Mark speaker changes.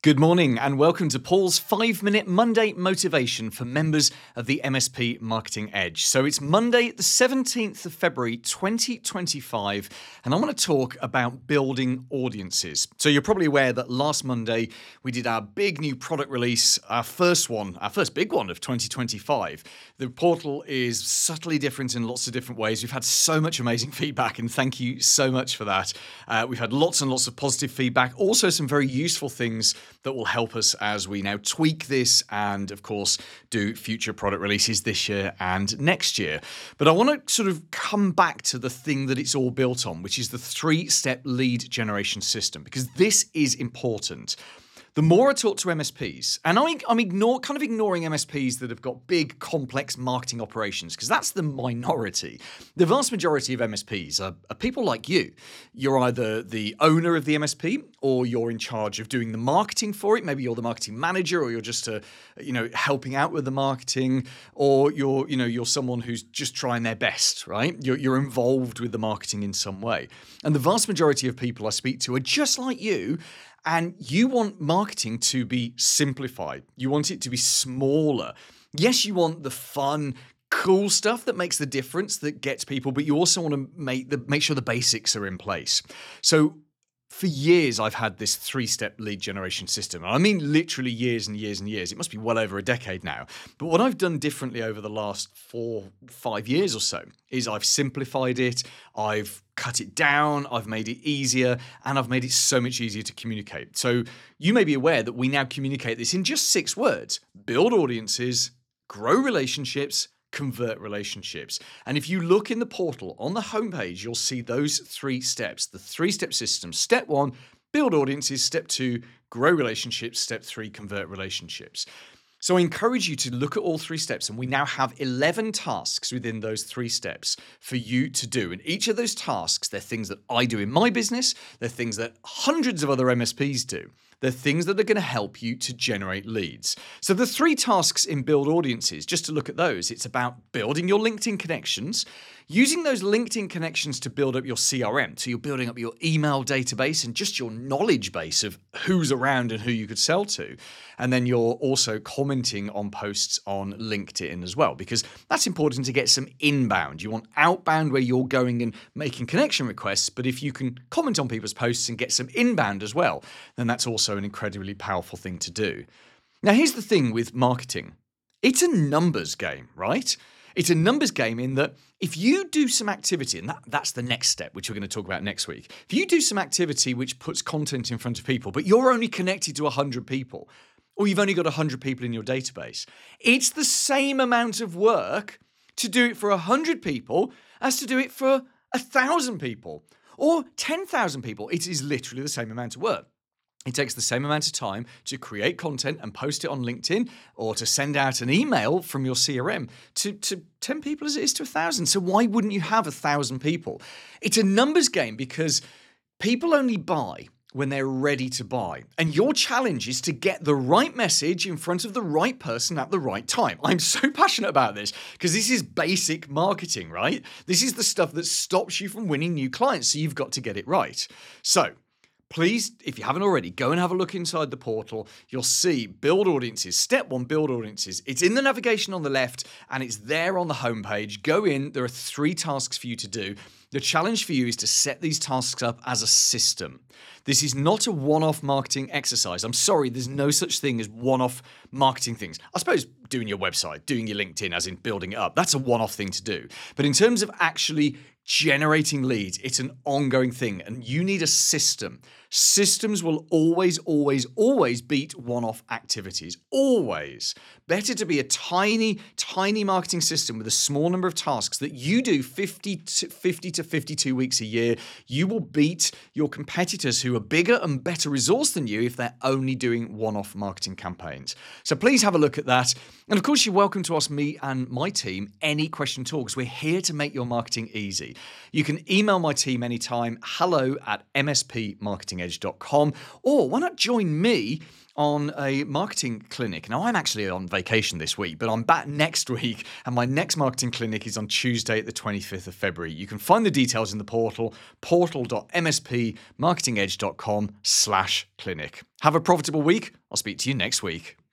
Speaker 1: Good morning and welcome to Paul's 5-Minute Monday Motivation for members of the MSP Marketing Edge. So it's Monday, the 17th of February, 2025, and I want to talk about building audiences. So you're probably aware that last Monday we did our big new product release, our first big one of 2025. The portal is subtly different in lots of different ways. We've had so much amazing feedback and thank you so much for that. We've had lots and lots of positive feedback, also some very useful things that will help us as we now tweak this and, of course, do future product releases this year and next year. But I want to sort of come back to the thing that it's all built on, which is the 3-step lead generation system, because this is important. The more I talk to MSPs, and I'm ignoring MSPs that have got big, complex marketing operations, because that's the minority. The vast majority of MSPs are people like you. You're either the owner of the MSP, or you're in charge of doing the marketing for it. Maybe you're the marketing manager, or you're just helping out with the marketing, or you're someone who's just trying their best, right? You're involved with the marketing in some way. And the vast majority of people I speak to are just like you. And you want marketing to be simplified. You want it to be smaller. Yes, you want the fun, cool stuff that makes the difference, that gets people, but you also want to make sure the basics are in place. So for years, I've had this 3-step lead generation system. I mean, literally years and years and years. It must be well over a decade now. But what I've done differently over the last 4-5 years or so is I've simplified it, I've cut it down, I've made it easier, and I've made it so much easier to communicate. So you may be aware that we now communicate this in just 6 words: build audiences, grow relationships, convert relationships. And if you look in the portal on the homepage, you'll see those 3 steps, the 3-step system. Step 1, build audiences. Step 2, grow relationships. Step 3, convert relationships. So I encourage you to look at all 3 steps, and we now have 11 tasks within those 3 steps for you to do. And each of those tasks, they're things that I do in my business. They're things that hundreds of other MSPs do. They're things that are going to help you to generate leads. So the 3 tasks in Build Audiences, just to look at those, it's about building your LinkedIn connections, using those LinkedIn connections to build up your CRM. So you're building up your email database and just your knowledge base of who's around and who you could sell to. And then you're also commenting on posts on LinkedIn as well, because that's important to get some inbound. You want outbound where you're going and making connection requests, but if you can comment on people's posts and get some inbound as well, then that's also an incredibly powerful thing to do. Now, here's the thing with marketing. It's a numbers game, right? It's a numbers game in that if you do some activity, and that's the next step, which we're going to talk about next week. If you do some activity which puts content in front of people, but you're only connected to 100 people, or you've only got 100 people in your database, it's the same amount of work to do it for 100 people as to do it for 1,000 people or 10,000 people. It is literally the same amount of work. It takes the same amount of time to create content and post it on LinkedIn, or to send out an email from your CRM to 10 people as it is to 1,000. So why wouldn't you have 1,000 people? It's a numbers game because people only buy when they're ready to buy. And your challenge is to get the right message in front of the right person at the right time. I'm so passionate about this because this is basic marketing, right? This is the stuff that stops you from winning new clients. So you've got to get it right. So please, if you haven't already, go and have a look inside the portal. You'll see Build Audiences. Step 1, Build Audiences. It's in the navigation on the left and it's there on the homepage. Go in. There are 3 tasks for you to do. The challenge for you is to set these tasks up as a system. This is not a one-off marketing exercise. I'm sorry, there's no such thing as one-off marketing things. I suppose doing your website, doing your LinkedIn, as in building it up, that's a one-off thing to do. But in terms of actually generating leads, it's an ongoing thing, and you need a system. Systems will always, always, always beat one-off activities. Always. Better to be a tiny, tiny marketing system with a small number of tasks that you do 50 to 52 weeks a year. You will beat your competitors who are bigger and better resourced than you if they're only doing one-off marketing campaigns. So please have a look at that. And of course, you're welcome to ask me and my team any question at all, because we're here to make your marketing easy. You can email my team anytime, hello@mspmarketingedge.com, or why not join me on a marketing clinic. Now, I'm actually on vacation this week, but I'm back next week, and my next marketing clinic is on Tuesday, the 25th of February. You can find the details in the portal, portal.mspmarketingedge.com/clinic. Have a profitable week. I'll speak to you next week.